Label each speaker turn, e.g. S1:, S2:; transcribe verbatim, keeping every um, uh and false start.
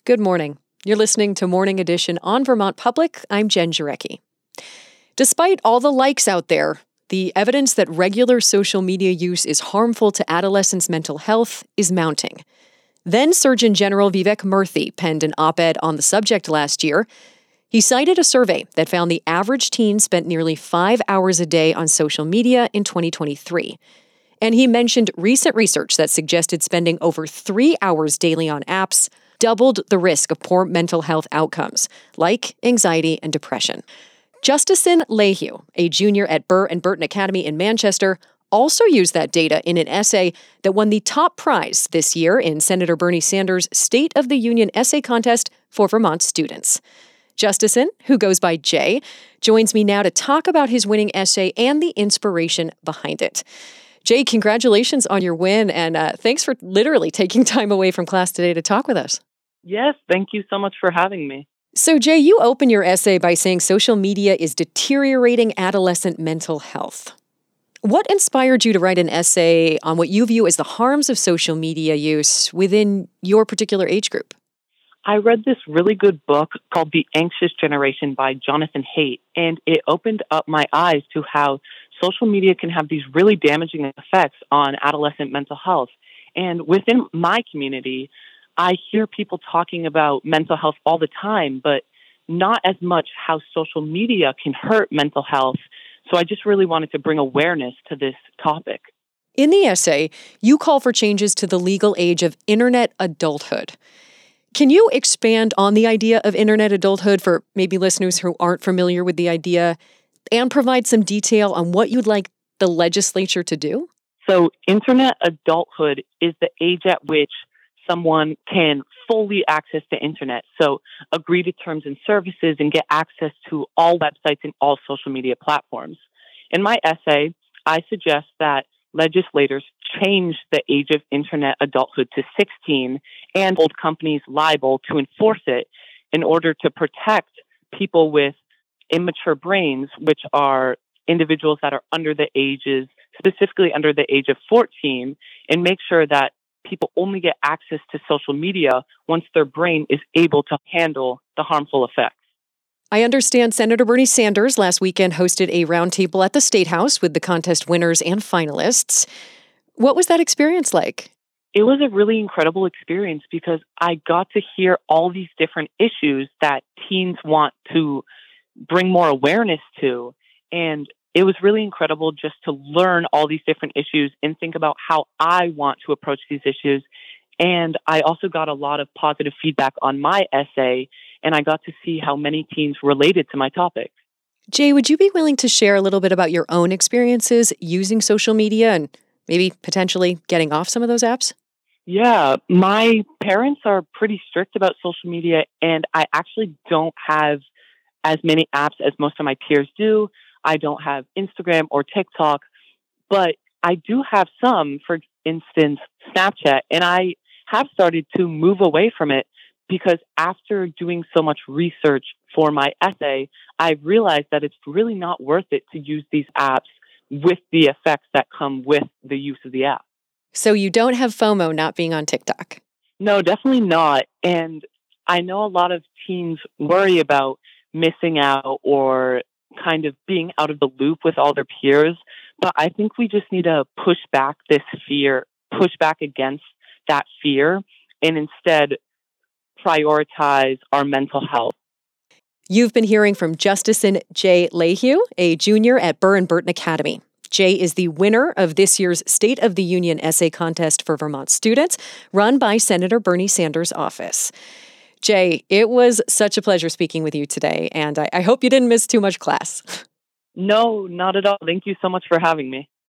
S1: Good morning. You're listening to Morning Edition on Vermont Public. I'm Jen Jarecki. Despite all the likes out there, the evidence that regular social media use is harmful to adolescents' mental health is mounting. Then Surgeon General Vivek Murthy penned an op-ed on the subject last year. He cited a survey that found the average teen spent nearly five hours a day on social media in twenty twenty-three. And he mentioned recent research that suggested spending over three hours daily on apps doubled the risk of poor mental health outcomes, like anxiety and depression. Justison Lehue, a junior at Burr and Burton Academy in Manchester, also used that data in an essay that won the top prize this year in Senator Bernie Sanders' State of the Union essay contest for Vermont students. Justison, who goes by Jay, joins me now to talk about his winning essay and the inspiration behind it. Jay, congratulations on your win, and uh, thanks for literally taking time away from class today to talk with us.
S2: Yes, thank you so much for having me.
S1: So, Jay, you open your essay by saying social media is deteriorating adolescent mental health. What inspired you to write an essay on what you view as the harms of social media use within your particular age group?
S2: I read this really good book called The Anxious Generation by Jonathan Haidt, and it opened up my eyes to how social media can have these really damaging effects on adolescent mental health. And within my community, I hear people talking about mental health all the time, but not as much how social media can hurt mental health. So I just really wanted to bring awareness to this topic.
S1: In the essay, you call for changes to the legal age of internet adulthood. Can you expand on the idea of internet adulthood for maybe listeners who aren't familiar with the idea and provide some detail on what you'd like the legislature to do?
S2: So internet adulthood is the age at which someone can fully access the internet. So agree to terms and services and get access to all websites and all social media platforms. In my essay, I suggest that legislators change the age of internet adulthood to sixteen and hold companies liable to enforce it in order to protect people with immature brains, which are individuals that are under the ages, specifically under the age of fourteen, and make sure that people only get access to social media once their brain is able to handle the harmful effects.
S1: I understand Senator Bernie Sanders last weekend hosted a roundtable at the State House with the contest winners and finalists. What was that experience like?
S2: It was a really incredible experience because I got to hear all these different issues that teens want to bring more awareness to. And it was really incredible just to learn all these different issues and think about how I want to approach these issues. And I also got a lot of positive feedback on my essay, and I got to see how many teens related to my topic.
S1: Jay, would you be willing to share a little bit about your own experiences using social media and maybe potentially getting off some of those apps?
S2: Yeah, my parents are pretty strict about social media, and I actually don't have as many apps as most of my peers do. I don't have Instagram or TikTok, but I do have some, for instance, Snapchat, and I have started to move away from it because after doing so much research for my essay, I realized that it's really not worth it to use these apps with the effects that come with the use of the app.
S1: So you don't have FOMO not being on TikTok?
S2: No, definitely not. And I know a lot of teens worry about missing out or kind of being out of the loop with all their peers. But I think we just need to push back this fear, push back against that fear, and instead prioritize our mental health.
S1: You've been hearing from Justison J. Lehue, a junior at Burr and Burton Academy. Jay is the winner of this year's State of the Union essay contest for Vermont students, run by Senator Bernie Sanders' office. Jay, it was such a pleasure speaking with you today, and I, I hope you didn't miss too much class.
S2: No, not at all. Thank you so much for having me.